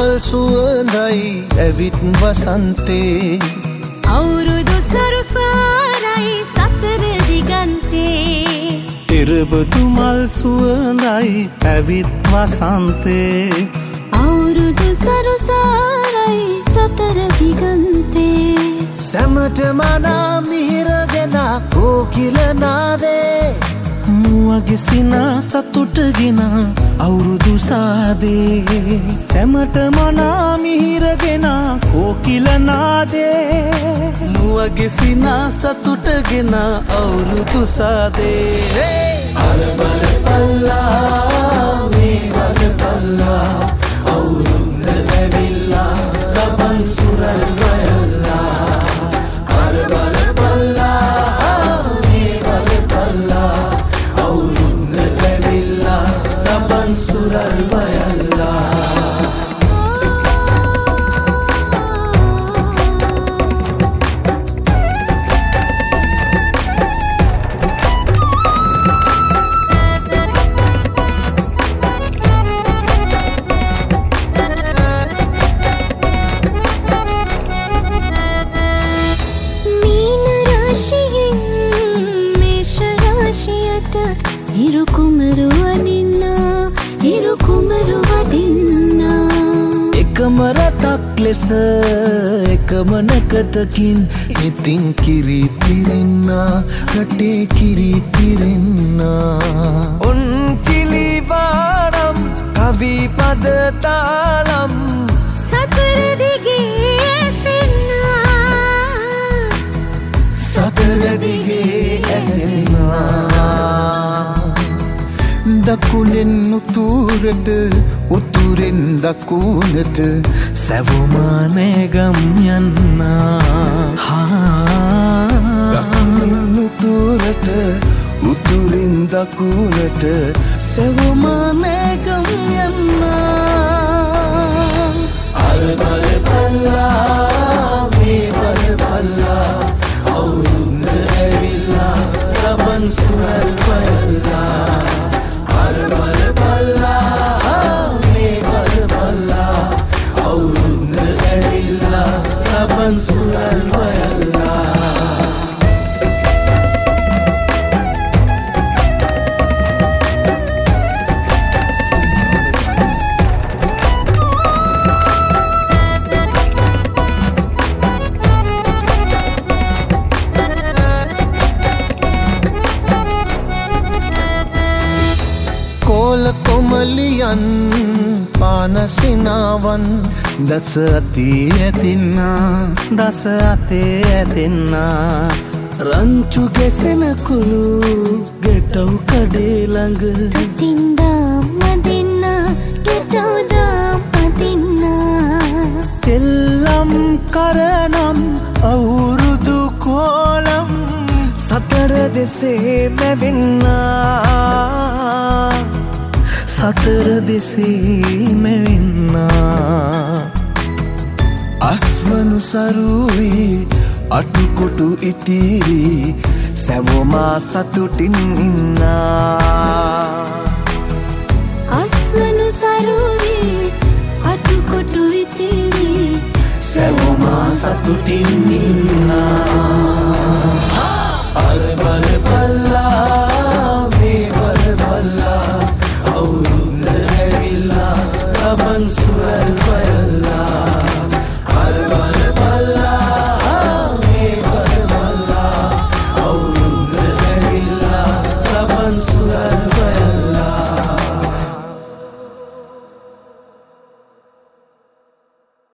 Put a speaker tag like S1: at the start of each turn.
S1: මල් සුවඳයි ඇවිත් වසන්තේ
S2: අවුරුදු සරුසාරයි සතර දිගන්තේ
S3: ඉරබදු මල් සුවඳයි ඇවිත් වසන්තේ
S2: අවුරුදු සරුසාරයි සතර දිගන්තේ
S1: සැමට මනා මිහිරගෙන කෝකිල නාදේ
S3: මුවගේ සිනා සතුටගෙන අවුරුදු සාදේ සැමට මනා මිහිරගෙන කෝකිල නාදේ මුවගේ සිනා සතුටගෙන අවුරුදු සාදේ අර බල පල්ලා මේ බල පල්ලා අවුරුද්ද ඇවිල්ලා ලබන් සුරල් වයල්ලා අර බල පල්ලා මේ බල පල්ලා අවුරුද්ද ඇවිල්ලා ලබන් සුරල් වයල්ලා
S2: හිරු කුමරු වඩින්නා
S3: එකම රටක් ලෙස එකම නැකතකින්
S1: ඉතින් කිරි තිරෙන්නා රටේ කිරි තිරෙන්නා
S3: උන් චිලිවාරම් කවි පද තාලම්
S2: සතර දිගේ ඇසෙන්නා
S1: සතර දිගේ ඇසෙන්නා දකුණෙන් උතුරට උතුරෙන් දකුණට
S3: සැවුමානේ ගම් යන්නා
S1: දකුණෙන් උතුරට උතුරෙන් දකුණට
S3: සැවුමානේ ගම් යන්නා
S1: අර බල පල්ලා මේ බල පල්ලා අවුරුද්ද ඇවිල්ලා ලබන් සුරල් වයල්ලා අර බල පල්ලා මේ බල පල්ලා අවුරුද්ද ඇවිල්ලා ලබන් සුරල් වයල්ලා කෝල කොමලියන් පානසිනාවන්
S3: දස අතේ ඇතින්නා දස අතේ ඇතින්නා රංචු ගෙසෙන කුළු ගෙටව් කඩේ ළඟ
S2: තින්දා මදින්නා ගෙටවදා පදින්නා
S3: සෙල්ලම් කරනම් අවුරුදු කෝලම් සතර දෙසේ මැවෙන්නා සතර දෙසේ මැවෙන්නා
S1: අස්වනු සරුවේ අටුකොටු ඉතිරි සැවොමා සතුටින් ඉන්නා
S2: අස්වනු සරුවේ අටුකොටු ඉතිරි
S1: සැවොමා සතුටින් ඉන්නා අර බල පල්ලා මේ බල පල්ලා අවුරුද්ද ඇවිල්ලා ලබන් සුරල් වයල්ලා